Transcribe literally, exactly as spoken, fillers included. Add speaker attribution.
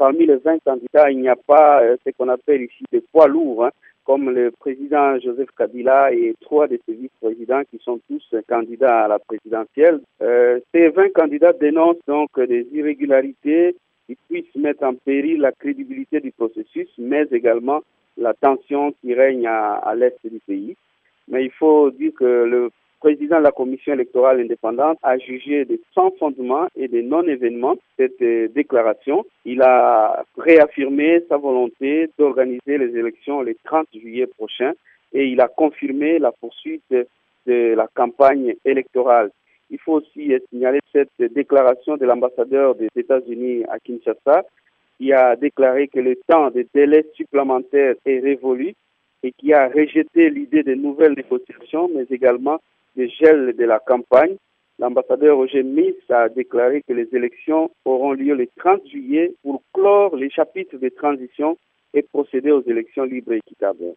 Speaker 1: parmi les vingt candidats, il n'y a pas euh, ce qu'on appelle ici des poids lourds, hein, comme le président Joseph Kabila et trois de ses vice-présidents qui sont tous candidats à la présidentielle. Euh, ces vingt candidats dénoncent donc des irrégularités qui puissent mettre en péril la crédibilité du processus, mais également la tension qui règne à, à l'est du pays. Mais il faut dire que le président de la commission électorale indépendante a jugé de sans fondement et de non-événement cette euh, déclaration. Il a réaffirmé sa volonté d'organiser les élections le trente juillet prochain et il a confirmé la poursuite de, de la campagne électorale. Il faut aussi signaler cette déclaration de l'ambassadeur des États-Unis à Kinshasa qui a déclaré que le temps de délai supplémentaire est révolu et qui a rejeté l'idée de nouvelles négociations, mais également de gel de la campagne. L'ambassadeur Roger Miss a déclaré que les élections auront lieu le trente juillet pour clore les chapitres de transition et procéder aux élections libres et équitables.